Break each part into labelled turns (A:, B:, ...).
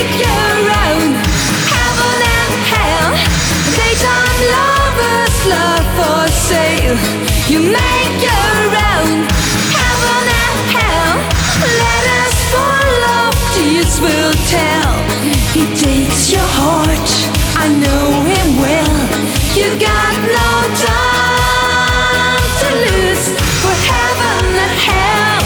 A: make your own heaven and hell. Daytime lovers, love for sale. You make your own heaven and hell. Letters full of tears will tell. He takes your heart, I know him well. You got no time to lose for heaven and hell.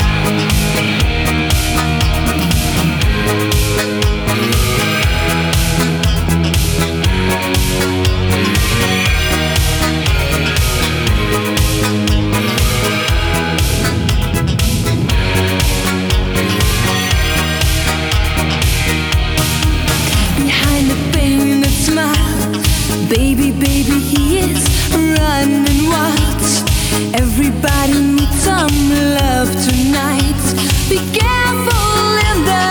A: Behind the painted smile, baby, baby, he is running wild. Everybody needs some love tonight. Be careful in the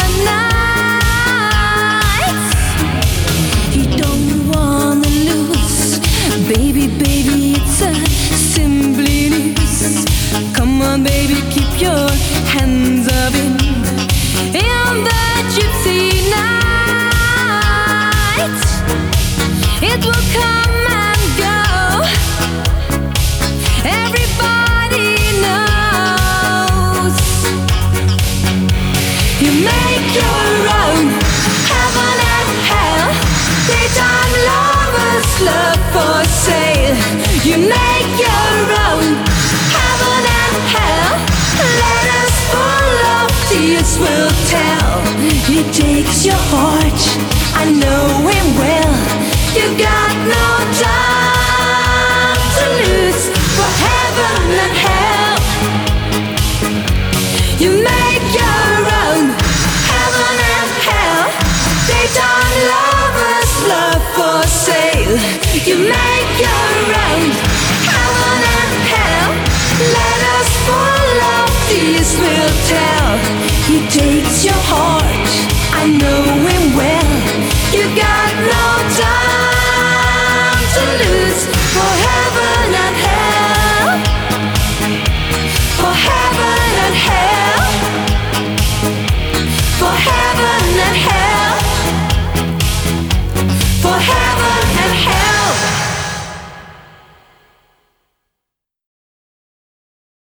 A: night. He don't wanna lose. Baby, baby, it's a simply news. Come on, baby, keep your hands up in the gypsy night. It will come and go. Everybody knows. You make your own heaven and hell. Daytime lovers, love for sale. You make your own heaven and hell. Letters full of tears will tell. He takes your heart, I know him well. You got no time to lose for heaven and hell. You make your own heaven and hell. Daytime lovers, love for sale. You make your own heaven and hell. Letters full of tears will tell. He takes your